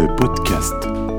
le podcast.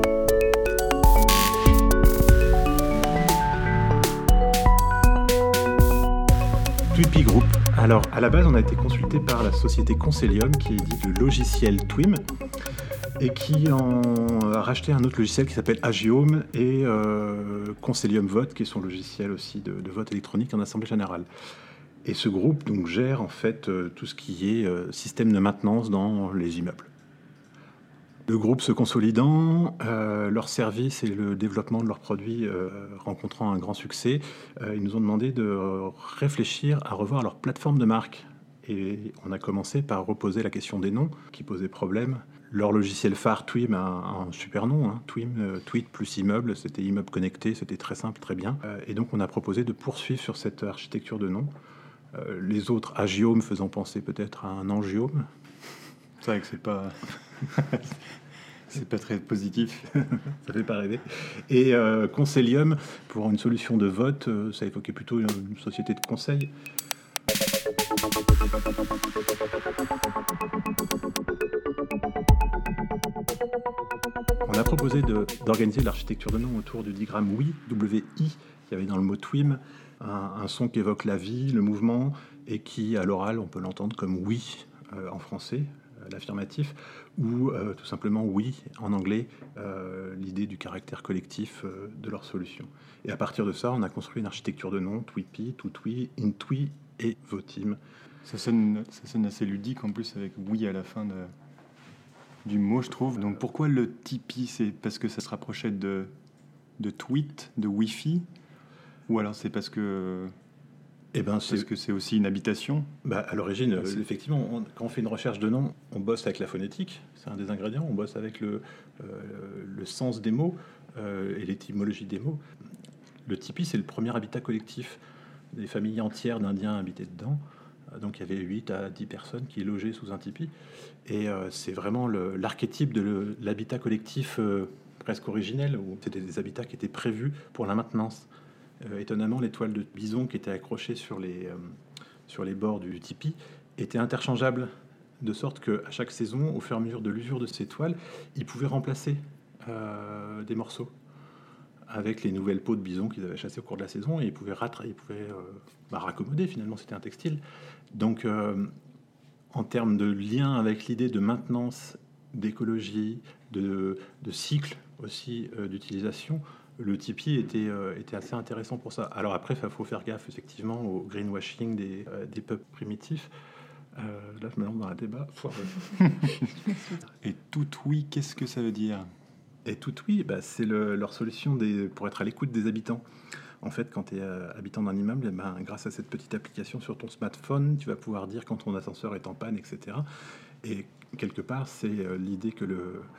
Twippy Group. Alors, à la base, on a été consulté par la société Concellium qui édite le logiciel Twim et qui a racheté un autre logiciel qui s'appelle Agiome et Concellium Vote, qui est son logiciel aussi de vote électronique en assemblée générale. Et ce groupe donc, gère en fait tout ce qui est système de maintenance dans les immeubles. Le groupe se consolidant, leur service et le développement de leurs produits rencontrant un grand succès, ils nous ont demandé de réfléchir à revoir leur plateforme de marque. Et on a commencé par reposer la question des noms qui posait problème. Leur logiciel phare Twim a un super nom, hein, Twim, Tweet plus immeuble, c'était immeuble connecté, c'était très simple, très bien. Et donc on a proposé de poursuivre sur cette architecture de nom. Les autres, Agiome faisant penser peut-être à un angiome. C'est vrai que c'est pas... c'est pas très positif. Ça fait pas rêver. Et Concellium, pour une solution de vote, ça évoquait plutôt une société de conseil. On a proposé d'organiser l'architecture de nom autour du diagramme WI, W-I, qu'il y avait dans le mot Twim, un son qui évoque la vie, le mouvement, et qui, à l'oral, on peut l'entendre comme oui en français, l'affirmatif, ou tout simplement oui en anglais, l'idée du caractère collectif de leur solution. Et à partir de ça, on a construit une architecture de nom, Twippy, Toutwi, Intwi et Votim. Ça sonne assez ludique en plus avec oui à la fin du mot, je trouve. Donc pourquoi le Tipeee? C'est parce que ça se rapprochait de tweet, de Wi-Fi? Ou alors c'est parce que... Parce que c'est aussi une habitation. À l'origine, effectivement, quand on fait une recherche de nom, on bosse avec la phonétique, c'est un des ingrédients, on bosse avec le sens des mots et l'étymologie des mots. Le tipi, c'est le premier habitat collectif. Des familles entières d'Indiens habitaient dedans. Donc il y avait 8 à 10 personnes qui logeaient sous un tipi. Et c'est vraiment l'archétype de l'habitat collectif presque originel, où c'était des habitats qui étaient prévus pour la maintenance. Étonnamment, les toiles de bison qui étaient accrochées sur les bords du tipi étaient interchangeables, de sorte qu'à chaque saison, au fur et à mesure de l'usure de ces toiles, ils pouvaient remplacer des morceaux avec les nouvelles peaux de bison qu'ils avaient chassées au cours de la saison, et ils pouvaient raccommoder, finalement, c'était un textile. Donc, en termes de lien avec l'idée de maintenance, d'écologie, de cycle aussi d'utilisation, le Tipeee était assez intéressant pour ça. Alors après, il faut faire gaffe effectivement au greenwashing des peuples primitifs. Là, je me lance dans un débat foireux. Et tout oui, qu'est-ce que ça veut dire? Et tout oui, c'est leur solution pour être à l'écoute des habitants. En fait, quand tu es habitant d'un immeuble, grâce à cette petite application sur ton smartphone, tu vas pouvoir dire quand ton ascenseur est en panne, etc. Et quelque part, c'est l'idée que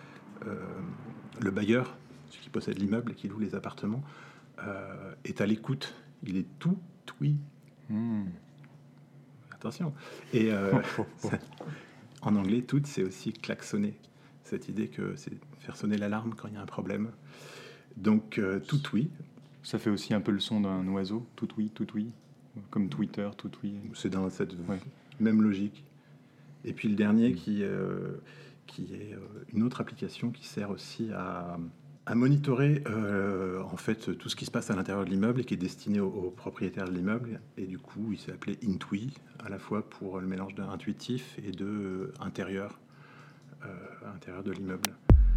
le bailleur, celui qui possède l'immeuble et qui loue les appartements, est à l'écoute. Il est tout oui. Attention. Et en anglais, tout, c'est aussi klaxonner. Cette idée que c'est faire sonner l'alarme quand il y a un problème. Donc, tout oui. Ça fait aussi un peu le son d'un oiseau, tout oui, comme Twitter, tout oui. C'est dans cette même logique. Et puis le dernier qui est une autre application qui sert aussi à monitorer en fait tout ce qui se passe à l'intérieur de l'immeuble et qui est destiné aux propriétaires de l'immeuble. Et du coup, il s'est appelé Intwi, à la fois pour le mélange d'intuitif et de intérieur de l'immeuble.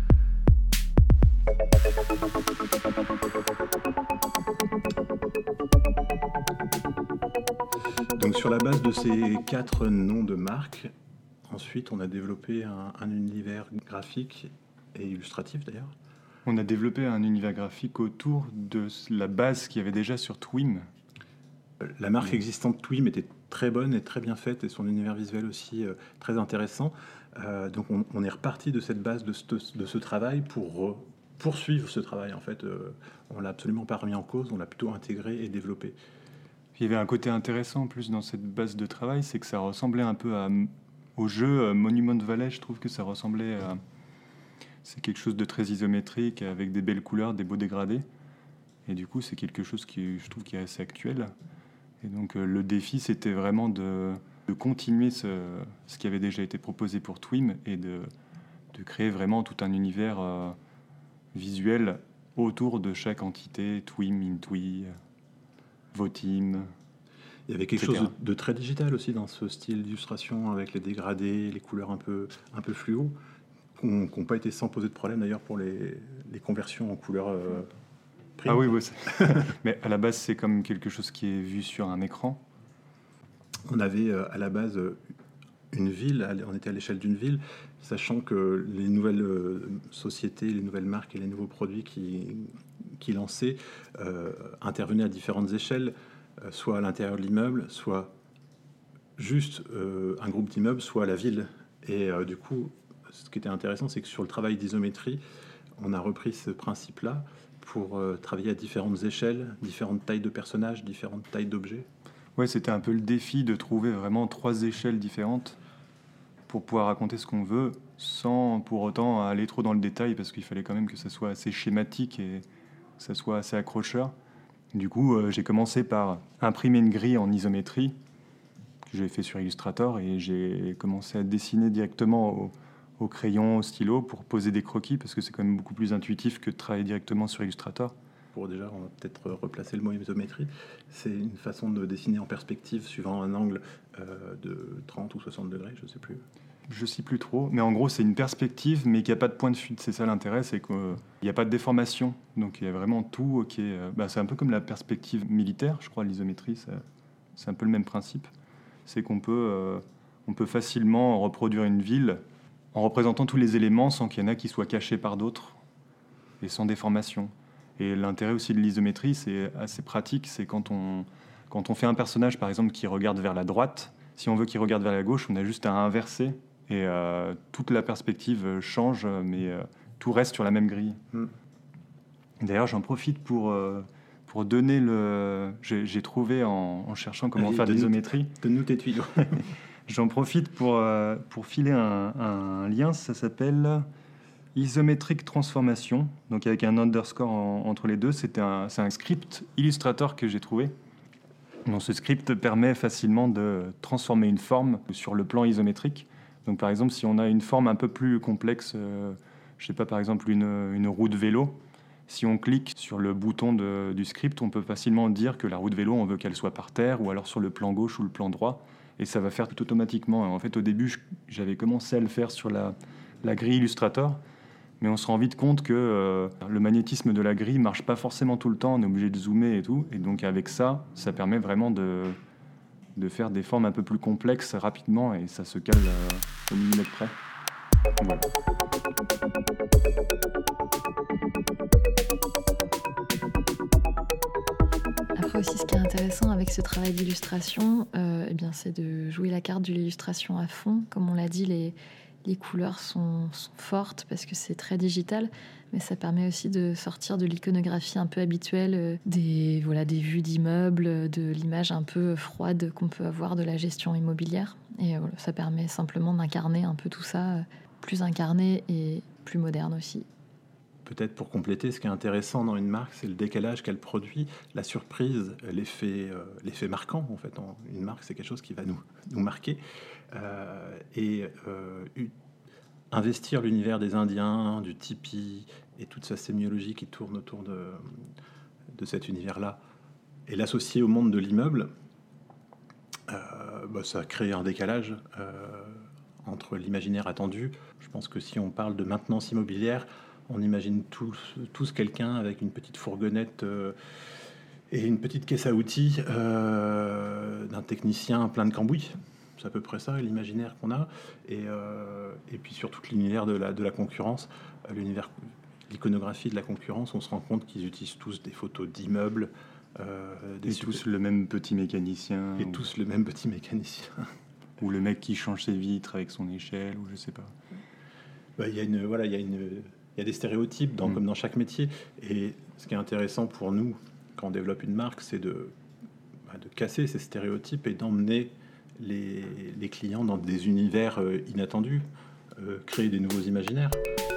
Donc sur la base de ces 4 noms de marques, ensuite on a développé un univers graphique et illustratif d'ailleurs. On a développé un univers graphique autour de la base qu'il y avait déjà sur Twim. La marque existante Twim était très bonne et très bien faite, et son univers visuel aussi très intéressant. Donc on est reparti de cette base, de ce travail pour poursuivre ce travail. En fait, on l'a absolument pas remis en cause, on l'a plutôt intégré et développé. Il y avait un côté intéressant en plus dans cette base de travail, c'est que ça ressemblait un peu au jeu Monument Valley. Je trouve que ça ressemblait à... C'est quelque chose de très isométrique, avec des belles couleurs, des beaux dégradés. Et du coup, c'est quelque chose qui, je trouve, qui est assez actuel. Et donc, le défi, c'était vraiment de continuer ce qui avait déjà été proposé pour Twim et de de créer vraiment tout un univers visuel autour de chaque entité, Twim, Intui, Votim. Il y avait quelque chose de très digital aussi dans ce style d'illustration, avec les dégradés, les couleurs un peu fluo, qui n'ont pas été sans poser de problème d'ailleurs pour les conversions en couleurs print. Ah oui, mais à la base, c'est comme quelque chose qui est vu sur un écran. On avait à la base une ville, on était à l'échelle d'une ville, sachant que les nouvelles sociétés, les nouvelles marques et les nouveaux produits qui lançaient intervenaient à différentes échelles, soit à l'intérieur de l'immeuble, soit juste un groupe d'immeubles, soit la ville. Et du coup, ce qui était intéressant, c'est que sur le travail d'isométrie, on a repris ce principe-là pour travailler à différentes échelles, différentes tailles de personnages, différentes tailles d'objets. Ouais, c'était un peu le défi de trouver vraiment 3 échelles différentes pour pouvoir raconter ce qu'on veut, sans pour autant aller trop dans le détail, parce qu'il fallait quand même que ça soit assez schématique et que ça soit assez accrocheur. Du coup, j'ai commencé par imprimer une grille en isométrie, que j'ai fait sur Illustrator, et j'ai commencé à dessiner directement au crayon, au stylo, pour poser des croquis, parce que c'est quand même beaucoup plus intuitif que de travailler directement sur Illustrator. On va peut-être replacer le mot isométrie. C'est une façon de dessiner en perspective suivant un angle de 30 ou 60 degrés, je ne sais plus. Je ne sais plus trop, mais en gros, c'est une perspective, mais qu'il n'y a pas de point de fuite. C'est ça l'intérêt, c'est qu'il n'y a pas de déformation. Donc il y a vraiment tout qui est... c'est un peu comme la perspective militaire, je crois, l'isométrie, c'est un peu le même principe. C'est qu'on peut facilement reproduire une ville en représentant tous les éléments sans qu'il y en a qui soient cachés par d'autres et sans déformation. Et l'intérêt aussi de l'isométrie, c'est assez pratique, c'est quand on fait un personnage, par exemple, qui regarde vers la droite, si on veut qu'il regarde vers la gauche, on a juste à inverser, et toute la perspective change, mais tout reste sur la même grille. D'ailleurs, j'en profite pour donner le... J'ai trouvé en cherchant comment faire de l'isométrie. Donne-nous tes tuyaux. J'en profite pour filer un lien, ça s'appelle... Isométrique transformation, donc avec un underscore entre les deux. C'est un script Illustrator que j'ai trouvé. Donc ce script permet facilement de transformer une forme sur le plan isométrique. Donc par exemple, si on a une forme un peu plus complexe, je sais pas, par exemple une roue de vélo, si on clique sur le bouton du script, on peut facilement dire que la roue de vélo, on veut qu'elle soit par terre, ou alors sur le plan gauche ou le plan droit, et ça va faire tout automatiquement. En fait, au début, j'avais commencé à le faire sur la grille Illustrator, mais on se rend vite compte que le magnétisme de la grille ne marche pas forcément tout le temps, on est obligé de zoomer et tout. Et donc avec ça permet vraiment de faire des formes un peu plus complexes rapidement, et ça se cale au millimètre près. Voilà. Après aussi, ce qui est intéressant avec ce travail d'illustration, c'est de jouer la carte de l'illustration à fond. Comme on l'a dit, les couleurs sont fortes parce que c'est très digital, mais ça permet aussi de sortir de l'iconographie un peu habituelle, des vues d'immeubles, de l'image un peu froide qu'on peut avoir de la gestion immobilière. Et ça permet simplement d'incarner un peu tout ça, plus incarné et plus moderne aussi. Peut-être pour compléter, ce qui est intéressant dans une marque, c'est le décalage qu'elle produit, la surprise, l'effet marquant. En fait, une marque, c'est quelque chose qui va nous marquer. Investir l'univers des Indiens, du tipi et toute sa sémiologie qui tourne autour de cet univers-là, et l'associer au monde de l'immeuble, ça crée un décalage entre l'imaginaire attendu. Je pense que si on parle de maintenance immobilière, on imagine tous quelqu'un avec une petite fourgonnette et une petite caisse à outils d'un technicien plein de cambouis. C'est à peu près ça, l'imaginaire qu'on a. Et puis sur tout l'univers de la concurrence, l'iconographie de la concurrence, on se rend compte qu'ils utilisent tous des photos d'immeubles. Tous le même petit mécanicien. Et tous le même petit mécanicien. Ou le mec qui change ses vitres avec son échelle, ou je sais pas. Il y a des stéréotypes comme dans chaque métier. Et ce qui est intéressant pour nous, quand on développe une marque, c'est de casser ces stéréotypes et d'emmener les clients dans des univers inattendus, créer des nouveaux imaginaires.